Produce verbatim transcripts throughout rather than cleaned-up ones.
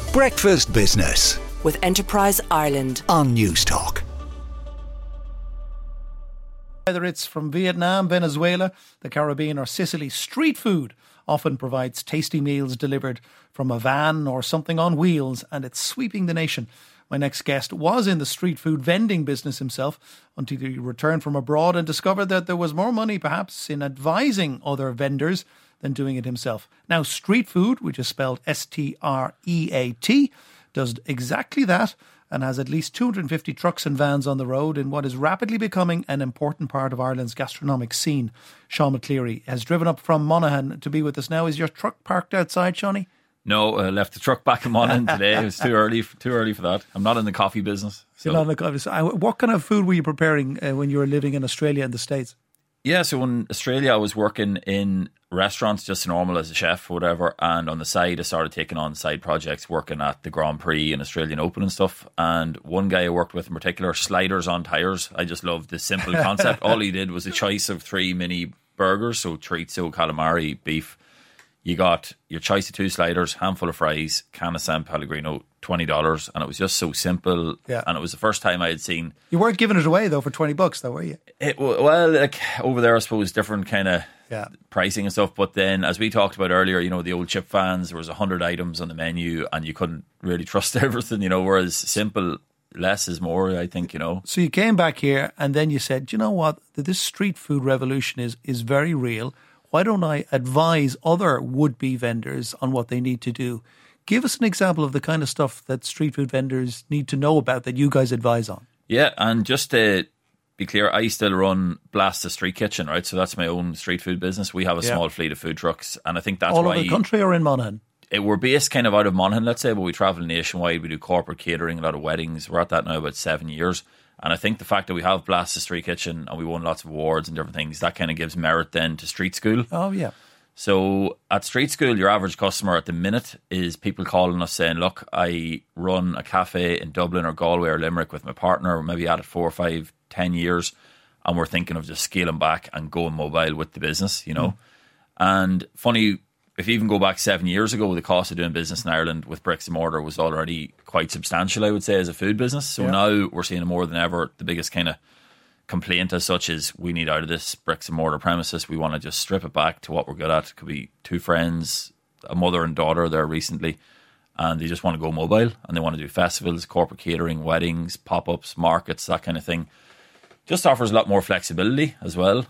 Breakfast Business with Enterprise Ireland on News Talk. Whether it's from Vietnam, Venezuela, the Caribbean or Sicily, street food often provides tasty meals delivered from a van or something on wheels, and it's sweeping the nation. My next guest was in the street food vending business himself until he returned from abroad and discovered that there was more money perhaps in advising other vendors than doing it himself. Now, street food, which is spelled S T R E A T, does exactly that and has at least two hundred fifty trucks and vans on the road in what is rapidly becoming an important part of Ireland's gastronomic scene. Sean McCleary has driven up from Monaghan to be with us now. Is your truck parked outside, Shawnee? No, I left the truck back in Monaghan today. It was too early, too early for that. I'm not in the coffee business. So. You're not in the coffee business. What kind of food were you preparing uh, when you were living in Australia and the States? Yeah, so in Australia I was working in restaurants, just normal as a chef or whatever, and on the side I started taking on side projects, working at the Grand Prix and Australian Open and stuff. And one guy I worked with in particular, sliders on tyres. I just loved the simple concept. All he did was a choice of three mini burgers, so chorizo, calamari, beef. You got your choice of two sliders, handful of fries, can of San Pellegrino, twenty dollars, and it was just so simple. Yeah. And it was the first time I had seen. You weren't giving it away though for twenty bucks, though, were you? It well, like over there, I suppose different kind of yeah. pricing and stuff. But then, as we talked about earlier, you know, the old chip fans, there was a hundred items on the menu, and you couldn't really trust everything. You know, whereas simple, less is more. I think, you know. So you came back here, and then you said, "Do you know what? This street food revolution is is very real. Why don't I advise other would-be vendors on what they need to do?" Give us an example of the kind of stuff that street food vendors need to know about that you guys advise on. Yeah, and just to be clear, I still run Blast the Street Kitchen, right? So that's my own street food business. We have a yeah. small fleet of food trucks, and I think that's all why... over the country or in Monaghan? It, we're based kind of out of Monaghan, let's say, but we travel nationwide. We do corporate catering, a lot of weddings. We're at that now about seven years. And I think the fact that we have Blast the Street Kitchen and we won lots of awards and different things, that kind of gives merit then to street school. Oh, yeah. So at street school, your average customer at the minute is people calling us saying, look, I run a cafe in Dublin or Galway or Limerick with my partner, maybe at it four or five, ten years, and we're thinking of just scaling back and going mobile with the business, you know. Mm. And funny, if you even go back seven years ago, the cost of doing business in Ireland with bricks and mortar was already quite substantial, I would say, as a food business. So yeah. now we're seeing it more than ever. The biggest kind of complaint as such is we need out of this bricks and mortar premises. We want to just strip it back to what we're good at. It could be two friends, a mother and daughter there recently, and they just want to go mobile and they want to do festivals, corporate catering, weddings, pop-ups, markets, that kind of thing. Just offers a lot more flexibility as well.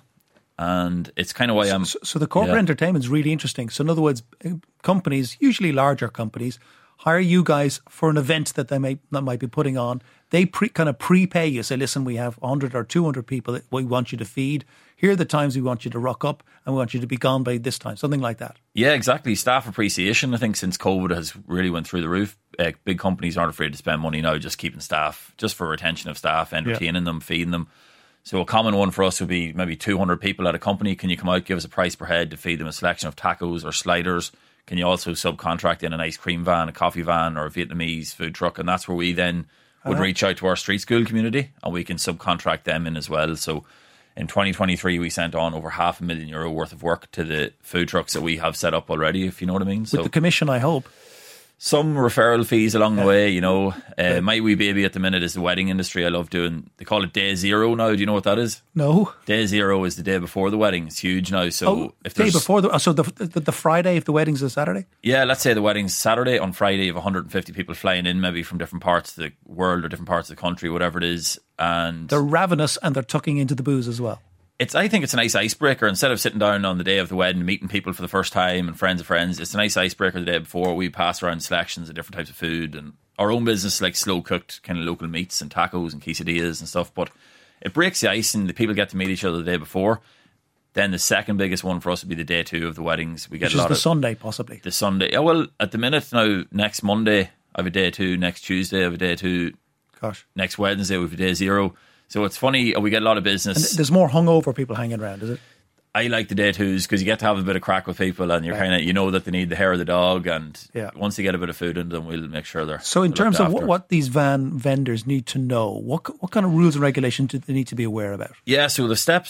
And it's kind of why I'm... So, so the corporate yeah. entertainment is really interesting. So in other words, companies, usually larger companies, hire you guys for an event that they may that might be putting on. They pre, kind of prepay you. Say, listen, we have one hundred or two hundred people that we want you to feed. Here are the times we want you to rock up and we want you to be gone by this time. Something like that. Yeah, exactly. Staff appreciation, I think, since COVID has really went through the roof. Uh, big companies aren't afraid to spend money now just keeping staff, just for retention of staff, entertaining yeah. them, feeding them. So a common one for us would be maybe two hundred people at a company. Can you come out, give us a price per head to feed them a selection of tacos or sliders? Can you also subcontract in an ice cream van, a coffee van or a Vietnamese food truck? And that's where we then would uh-huh. reach out to our street school community and we can subcontract them in as well. So in twenty twenty-three, we sent on over half a million euro worth of work to the food trucks that we have set up already, if you know what I mean. With so, the commission, I hope. Some referral fees along the way, you know. Uh, my wee baby at the minute is the wedding industry. I love doing, they call it day zero now. Do you know what that is? No. Day zero is the day before the wedding. It's huge now. So oh, if day before the, so the, the the Friday if the wedding's a Saturday? Yeah, let's say the wedding's Saturday. On Friday, you have one hundred fifty people flying in, maybe from different parts of the world or different parts of the country, whatever it is. And they're ravenous and they're tucking into the booze as well. It's. I think it's a nice icebreaker. Instead of sitting down on the day of the wedding, meeting people for the first time and friends of friends, it's a nice icebreaker the day before. We pass around selections of different types of food and our own business, like slow cooked kind of local meats and tacos and quesadillas and stuff. But it breaks the ice and the people get to meet each other the day before. Then the second biggest one for us would be the day two of the weddings. We get Which a lot is the of, Sunday, possibly. The Sunday. Yeah, well, at the minute now, next Monday I have a day two. Next Tuesday I have a day two. Gosh. Next Wednesday we have a day zero. So it's funny, we get a lot of business. And there's more hungover people hanging around, is it? I like the day twos because you get to have a bit of crack with people and you're right. kind of, you know that they need the hair of the dog, and yeah. once you get a bit of food into them, we'll make sure they're So in they're terms of after. what, what these van vendors need to know, what what kind of rules and regulations do they need to be aware about? Yeah, so the steps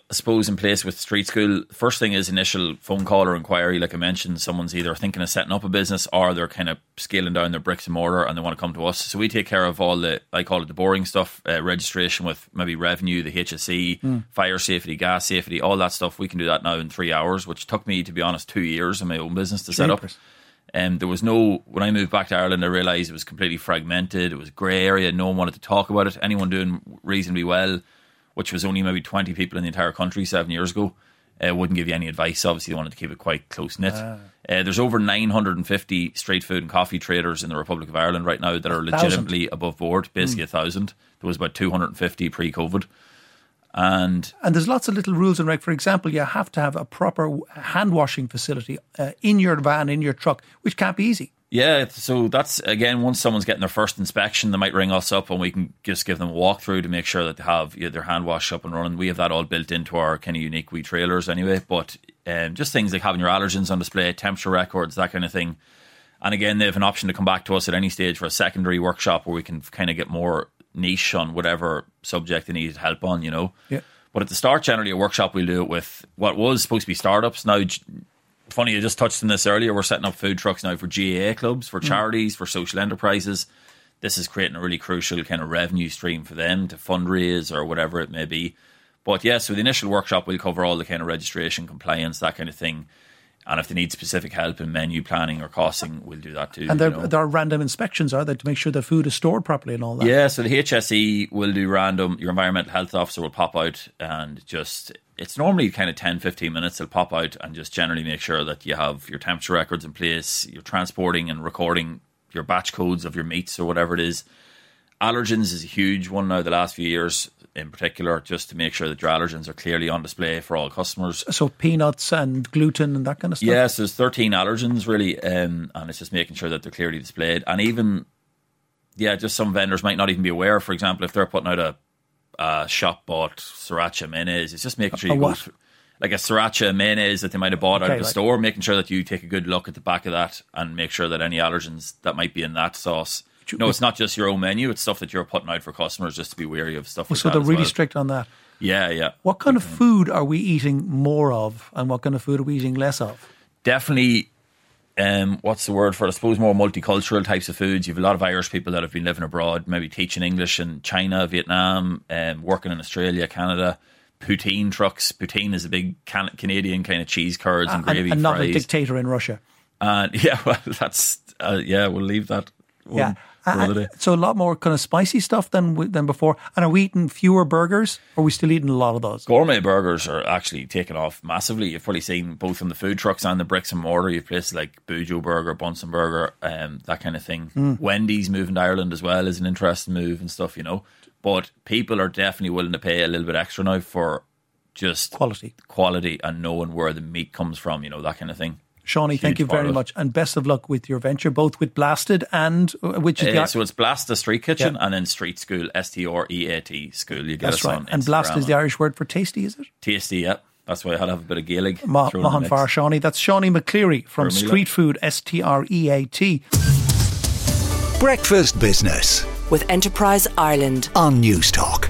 I suppose, in place with Street School, first thing is initial phone call or inquiry. Like I mentioned, someone's either thinking of setting up a business or they're kind of scaling down their bricks and mortar and they want to come to us. So we take care of all the, I call it the boring stuff, uh, registration with maybe revenue, the H S E, mm. fire safety, gas safety, all that stuff. We can do that now in three hours, which took me, to be honest, two years in my own business to set up. And um, there was no, when I moved back to Ireland, I realised it was completely fragmented. It was a grey area. No one wanted to talk about it. Anyone doing reasonably well, which was only maybe twenty people in the entire country seven years ago, uh, wouldn't give you any advice. Obviously, they wanted to keep it quite close-knit. Ah. Uh, there's over nine hundred fifty street food and coffee traders in the Republic of Ireland right now that are legitimately above board, basically mm. a thousand. There was about two hundred fifty pre-COVID. And and there's lots of little rules and regs. For example, you have to have a proper hand washing facility uh, in your van, in your truck, which can't be easy. Yeah, so that's, again, once someone's getting their first inspection, they might ring us up and we can just give them a walkthrough to make sure that they have you know, their hand wash up and running. We have that all built into our kind of unique wee trailers anyway. But um, just things like having your allergens on display, temperature records, that kind of thing. And again, they have an option to come back to us at any stage for a secondary workshop where we can kind of get more niche on whatever subject they need help on, you know. Yeah. But at the start, generally, a workshop we'll do it with what was supposed to be startups. Now, funny, I just touched on this earlier. We're setting up food trucks now for G A A clubs, for charities, mm. for social enterprises. This is creating a really crucial kind of revenue stream for them to fundraise or whatever it may be. But yeah, so the initial workshop will cover all the kind of registration, compliance, that kind of thing. And if they need specific help in menu planning or costing, we'll do that too. And there, you know. there are random inspections, are there, to make sure the food is stored properly and all that? Yeah, so the H S E will do random. Your environmental health officer will pop out and just, it's normally kind of ten, fifteen minutes. They'll pop out and just generally make sure that you have your temperature records in place, you're transporting and recording your batch codes of your meats or whatever it is. Allergens is a huge one now the last few years in particular, just to make sure that your allergens are clearly on display for all customers. So peanuts and gluten and that kind of stuff? Yes, there's thirteen allergens really, um, and it's just making sure that they're clearly displayed. And even, yeah, just some vendors might not even be aware. For example, if they're putting out a, a shop-bought sriracha mayonnaise, it's just making sure you a go... what? For, like a sriracha mayonnaise that they might have bought okay, out of the right. store, making sure that you take a good look at the back of that and make sure that any allergens that might be in that sauce. No, it's not just your own menu. It's stuff that you're putting out for customers just to be wary of stuff like so that. So they're really well. strict on that? Yeah, yeah. What kind of food are we eating more of and what kind of food are we eating less of? Definitely, um, what's the word for it? I suppose more multicultural types of foods. You have a lot of Irish people that have been living abroad, maybe teaching English in China, Vietnam, um, working in Australia, Canada. Poutine trucks. Poutine is a big can- Canadian kind of cheese curds and, and gravy and not fries. a dictator in Russia. And yeah, well, that's, uh, yeah, we'll leave that one. Yeah. Uh, so a lot more kind of spicy stuff than than before. And are we eating fewer burgers, or are we still eating a lot of those? Gourmet burgers are actually taking off massively. You've probably seen both from the food trucks and the bricks and mortar. You've places like Bujo Burger, Bunsen Burger, um, that kind of thing. Mm. Wendy's moving to Ireland as well is an interesting move and stuff, you know. But people are definitely willing to pay a little bit extra now for just quality, quality, and knowing where the meat comes from, you know, that kind of thing. Shawnee, thank you very much, and best of luck with your venture, both with Blasted and uh, which is uh, the so it's Blasted Street Kitchen, yeah. and then Street School, S T R E A T School. You get That's us right. on And Instagram. Blasted is the Irish word for tasty, is it? Tasty, yeah. That's why I had to have a bit of Gaelic. Ma- Mahan Far Shawnee. That's Shawnee McCleary from Street Food, S T R E A T. Breakfast Business with Enterprise Ireland on News Talk.